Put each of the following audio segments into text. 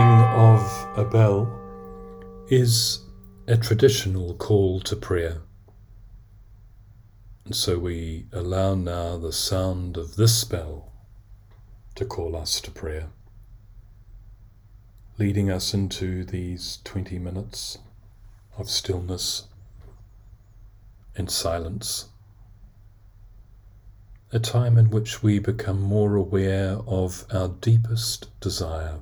ringing of a bell is a traditional call to prayer. And so we allow now the sound of this bell to call us to prayer, leading us into these 20 minutes of stillness and silence, a time in which we become more aware of our deepest desire,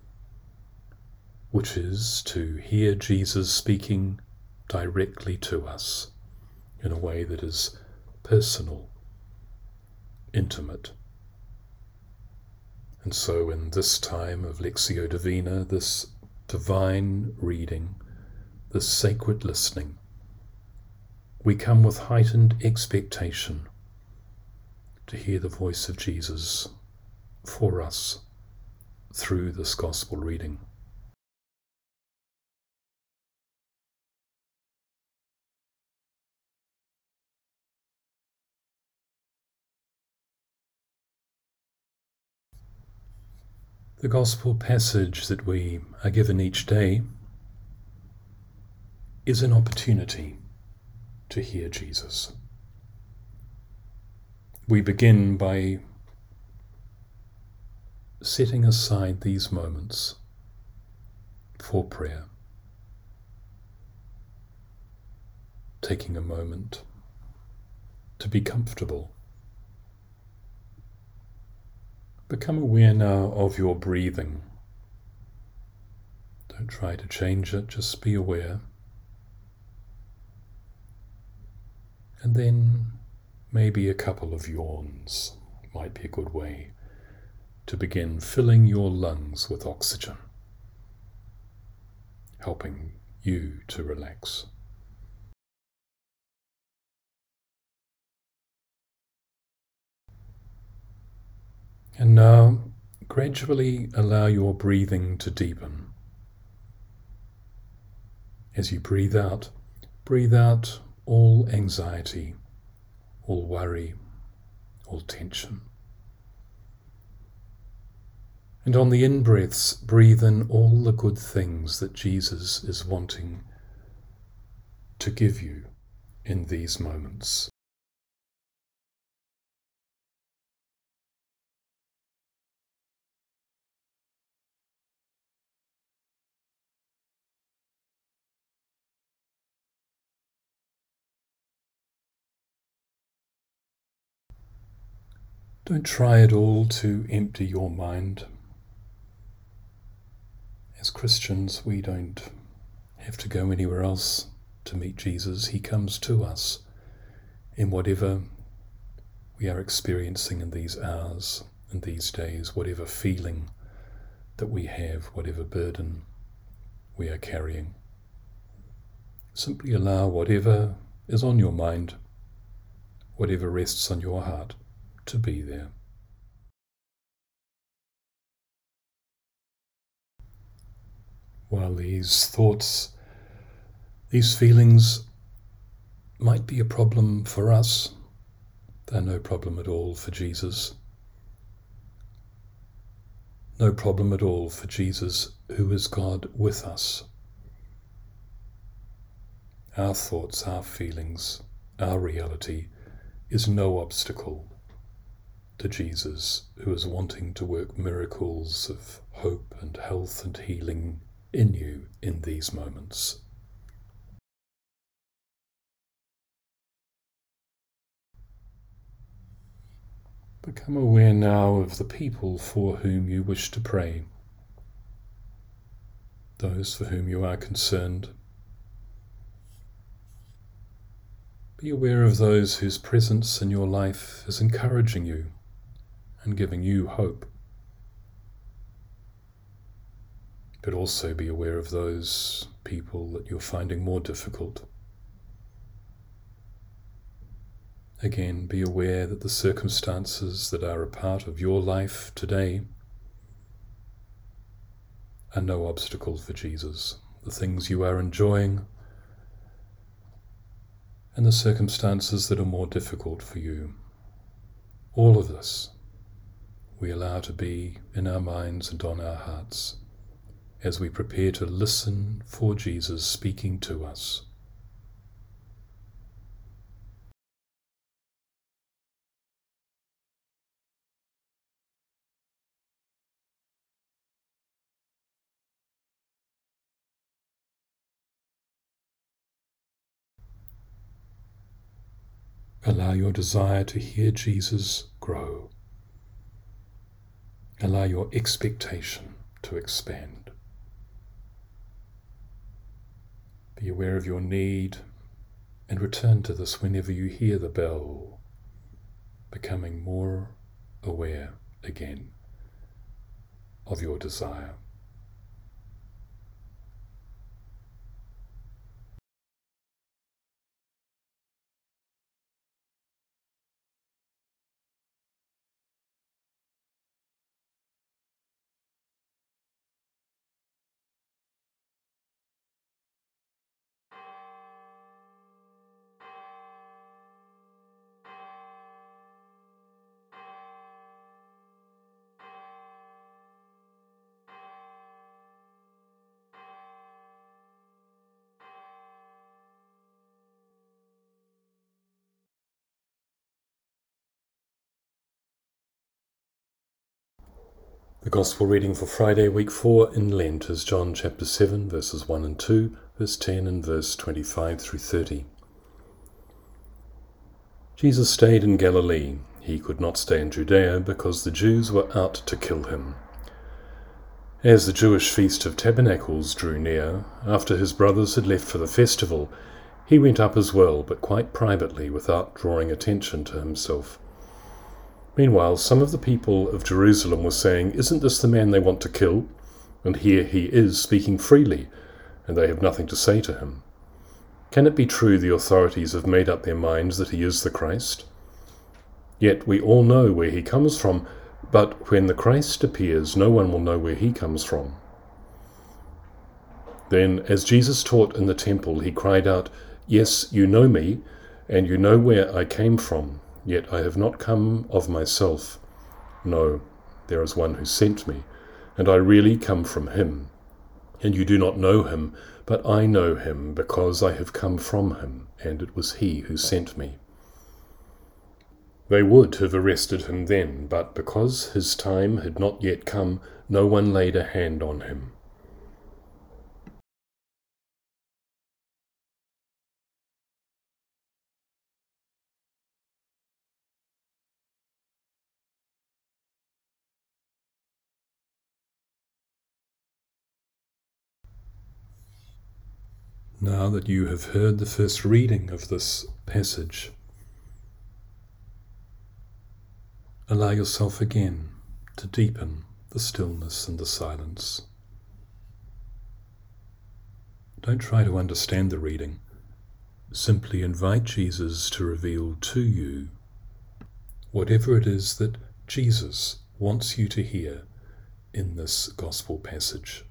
which is to hear Jesus speaking directly to us in a way that is personal, intimate. And so in this time of Lectio Divina, this divine reading, this sacred listening, we come with heightened expectation to hear the voice of Jesus for us through this gospel reading. The gospel passage that we are given each day is an opportunity to hear Jesus. We begin by setting aside these moments for prayer, taking a moment to be comfortable. Become aware now of your breathing. Don't try to change it, just be aware. And then maybe a couple of yawns might be a good way to begin filling your lungs with oxygen, helping you to relax. And now, gradually allow your breathing to deepen. As you breathe out all anxiety, all worry, all tension. And on the in-breaths, breathe in all the good things that Jesus is wanting to give you in these moments. Don't try at all to empty your mind. As Christians, we don't have to go anywhere else to meet Jesus. He comes to us in whatever we are experiencing in these hours, in these days, whatever feeling that we have, whatever burden we are carrying. Simply allow whatever is on your mind, whatever rests on your heart, to be there. While these thoughts, these feelings might be a problem for us, they're no problem at all for Jesus. No problem at all for Jesus, who is God with us. Our thoughts, our feelings, our reality is no obstacle to Jesus, who is wanting to work miracles of hope and health and healing in you in these moments. Become aware now of the people for whom you wish to pray, those for whom you are concerned. Be aware of those whose presence in your life is encouraging you and giving you hope. But also be aware of those people that you're finding more difficult. Again, be aware that the circumstances that are a part of your life today are no obstacle for Jesus. The things you are enjoying and the circumstances that are more difficult for you. All of this we allow to be in our minds and on our hearts as we prepare to listen for Jesus speaking to us. Allow your desire to hear Jesus grow. Allow your expectation to expand. Be aware of your need and return to this whenever you hear the bell, becoming more aware again of your desire. The Gospel reading for Friday, week 4 in Lent is John chapter 7, verses 1 and 2, verse 10 and verse 25 through 30. Jesus stayed in Galilee. He could not stay in Judea because the Jews were out to kill him. As the Jewish Feast of Tabernacles drew near, after his brothers had left for the festival, he went up as well, but quite privately, without drawing attention to himself. Meanwhile, some of the people of Jerusalem were saying, "Isn't this the man they want to kill? And here he is speaking freely, and they have nothing to say to him. Can it be true the authorities have made up their minds that he is the Christ? Yet we all know where he comes from, but when the Christ appears, no one will know where he comes from." Then, as Jesus taught in the temple, he cried out, "Yes, you know me, and you know where I came from. Yet I have not come of myself. No, there is one who sent me, and I really come from him. And you do not know him, but I know him, because I have come from him, and it was he who sent me." They would have arrested him then, but because his time had not yet come, no one laid a hand on him. Now that you have heard the first reading of this passage, allow yourself again to deepen the stillness and the silence. Don't try to understand the reading. Simply invite Jesus to reveal to you whatever it is that Jesus wants you to hear in this gospel passage.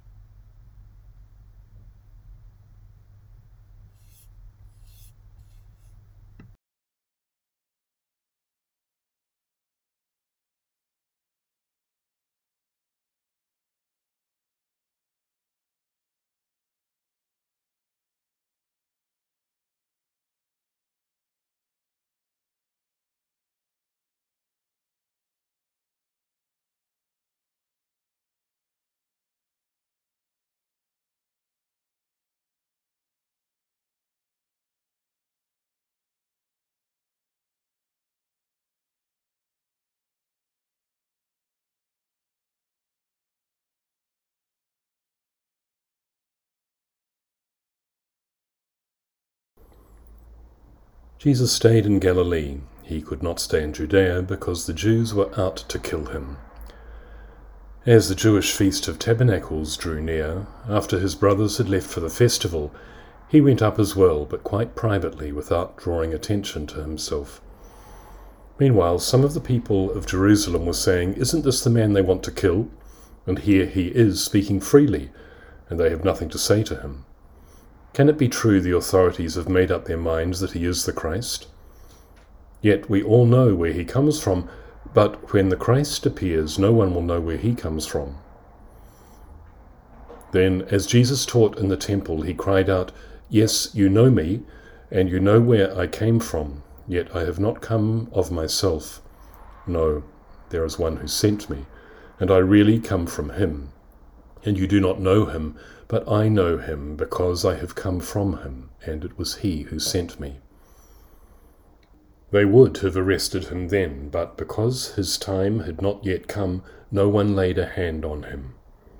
Jesus stayed in Galilee. He could not stay in Judea because the Jews were out to kill him. As the Jewish Feast of Tabernacles drew near, after his brothers had left for the festival, he went up as well, but quite privately, without drawing attention to himself. Meanwhile, some of the people of Jerusalem were saying, "Isn't this the man they want to kill? And here he is speaking freely, and they have nothing to say to him. Can it be true the authorities have made up their minds that he is the Christ? Yet we all know where he comes from, but when the Christ appears, no one will know where he comes from." Then, as Jesus taught in the temple, he cried out, "Yes, you know me, and you know where I came from, yet I have not come of myself. No, there is one who sent me, and I really come from him. And you do not know him, but I know him, because I have come from him, and it was he who sent me." They would have arrested him then, but because his time had not yet come, no one laid a hand on him.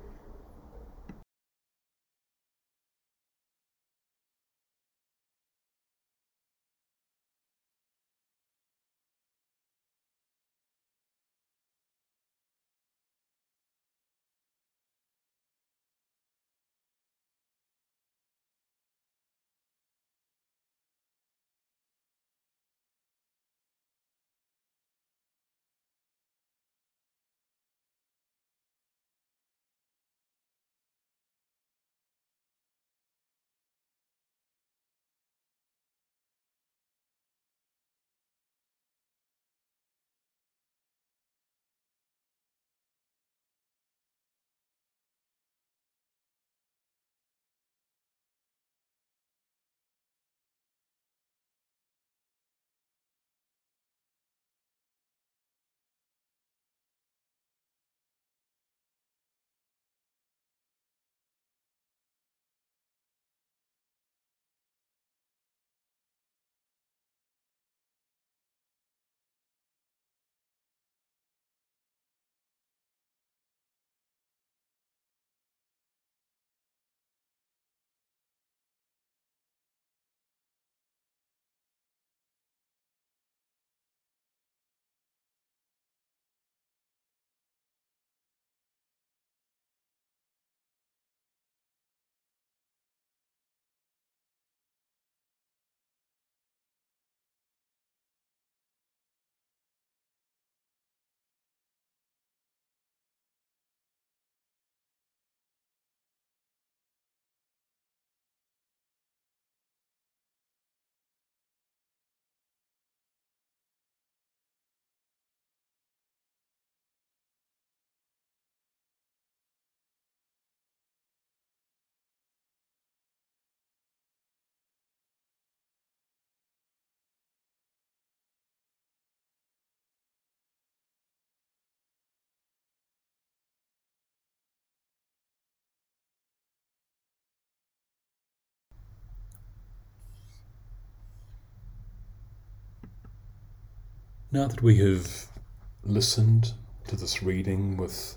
Now that we have listened to this reading with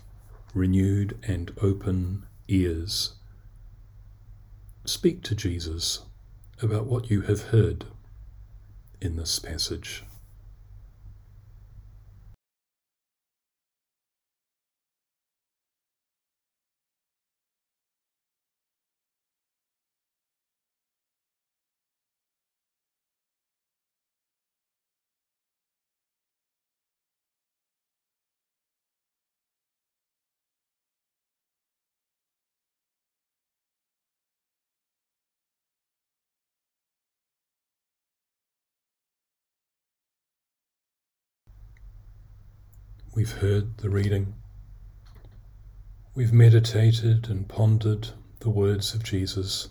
renewed and open ears, speak to Jesus about what you have heard in this passage. We've heard the reading. We've meditated and pondered the words of Jesus.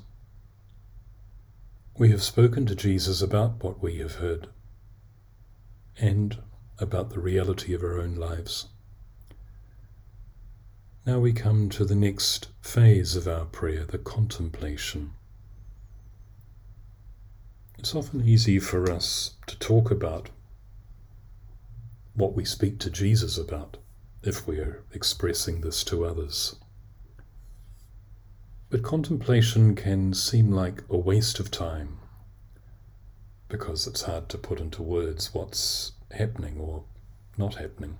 We have spoken to Jesus about what we have heard and about the reality of our own lives. Now we come to the next phase of our prayer, the contemplation. It's often easy for us to talk about what we speak to Jesus about if we are expressing this to others. But contemplation can seem like a waste of time because it's hard to put into words what's happening or not happening.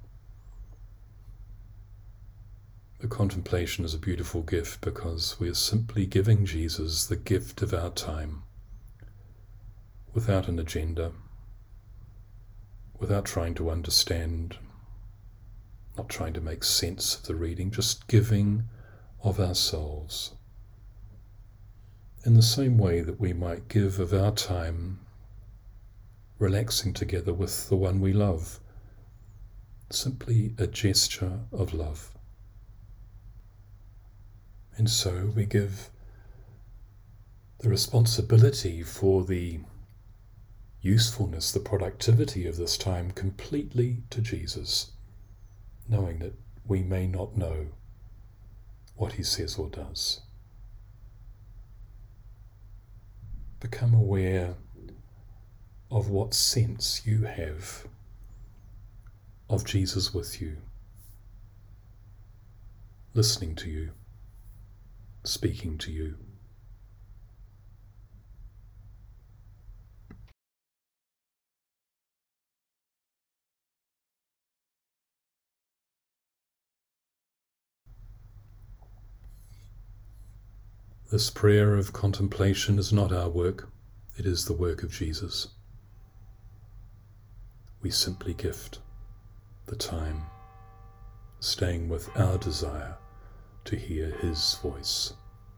The contemplation is a beautiful gift because we are simply giving Jesus the gift of our time without an agenda, without trying to understand, not trying to make sense of the reading, just giving of ourselves. In the same way that we might give of our time relaxing together with the one we love, simply a gesture of love. And so we give the responsibility for the usefulness, the productivity of this time completely to Jesus, knowing that we may not know what he says or does. Become aware of what sense you have of Jesus with you, listening to you, speaking to you. This prayer of contemplation is not our work, it is the work of Jesus. We simply gift the time, staying with our desire to hear his voice.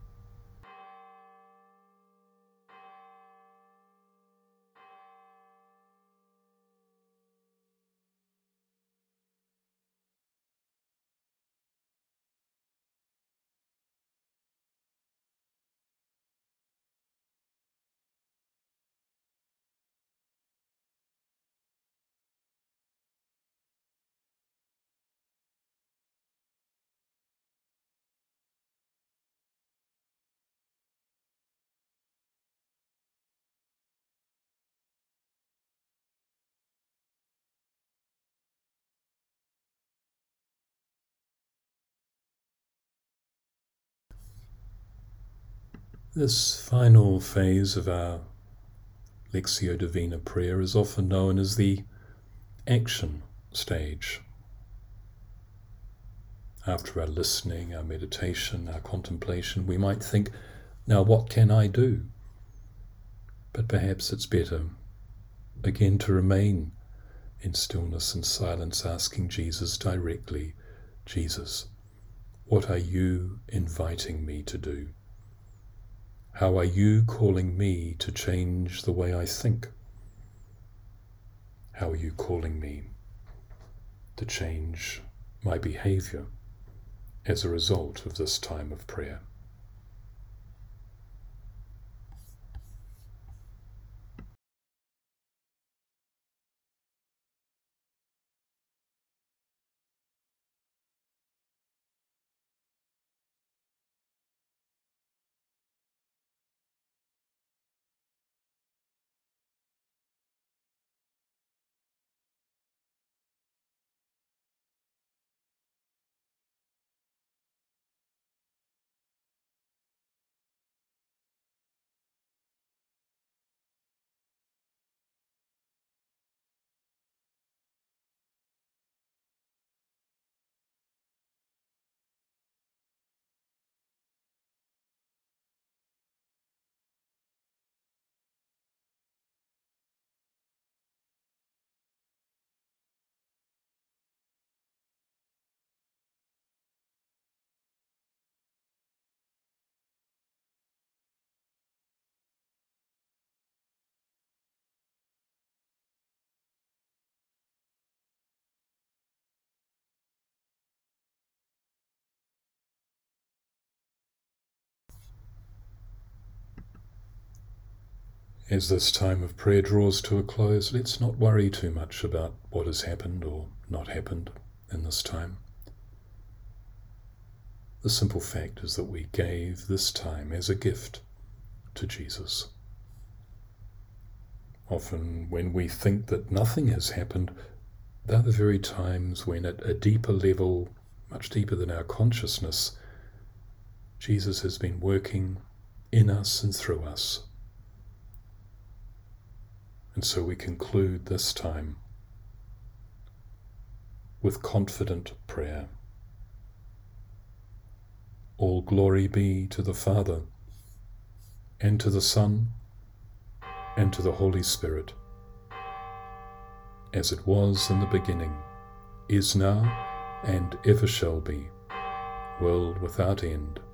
This final phase of our Lectio Divina prayer is often known as the action stage. After our listening, our meditation, our contemplation, we might think, now what can I do? But perhaps it's better, again, to remain in stillness and silence, asking Jesus directly, Jesus, what are you inviting me to do? How are you calling me to change the way I think? How are you calling me to change my behavior as a result of this time of prayer? As this time of prayer draws to a close, let's not worry too much about what has happened or not happened in this time. The simple fact is that we gave this time as a gift to Jesus. Often when we think that nothing has happened, they're the very times when at a deeper level, much deeper than our consciousness, Jesus has been working in us and through us. And so we conclude this time with confident prayer. All glory be to the Father, and to the Son, and to the Holy Spirit, as it was in the beginning, is now, and ever shall be, world without end.